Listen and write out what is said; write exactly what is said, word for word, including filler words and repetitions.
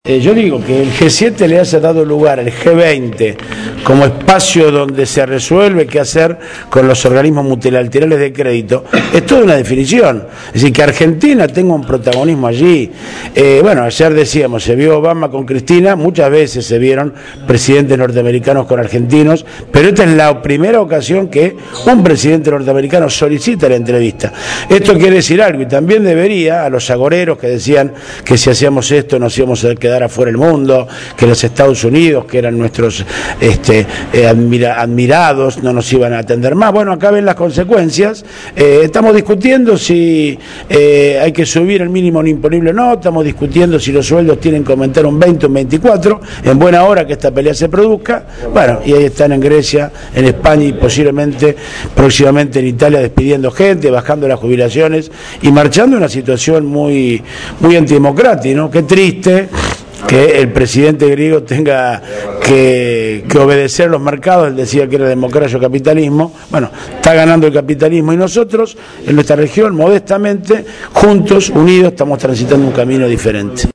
Eh, yo digo que el G siete le haya dado lugar al G veinte como espacio donde se resuelve qué hacer con los organismos multilaterales de crédito, es toda una definición. Es decir, que Argentina tenga un protagonismo allí. Eh, bueno, ayer decíamos, se vio Obama con Cristina, muchas veces se vieron presidentes norteamericanos con argentinos, pero esta es la primera ocasión que un presidente norteamericano solicita la entrevista. Esto quiere decir algo, y también debería a los agoreros que decían que si hacíamos esto nos íbamos a quedar afuera del mundo, que los Estados Unidos, que eran nuestros este, eh, admira, admirados, no nos iban a atender más. Bueno, acá ven las consecuencias. Eh, estamos discutiendo si eh, hay que subir el mínimo imponible o no, estamos discutiendo si los sueldos tienen que aumentar un veinte o un veinticuatro, en buena hora que esta pelea se produzca. Bueno, y ahí están en Grecia, en España y posiblemente próximamente en Italia despidiendo gente, bajando las jubilaciones y marchando en una situación muy, muy antidemocrática, ¿no? Qué triste que el presidente griego tenga que, que obedecer los mercados. Él decía que era democracia o capitalismo. Bueno, está ganando el capitalismo y nosotros en nuestra región modestamente, juntos, unidos, estamos transitando un camino diferente.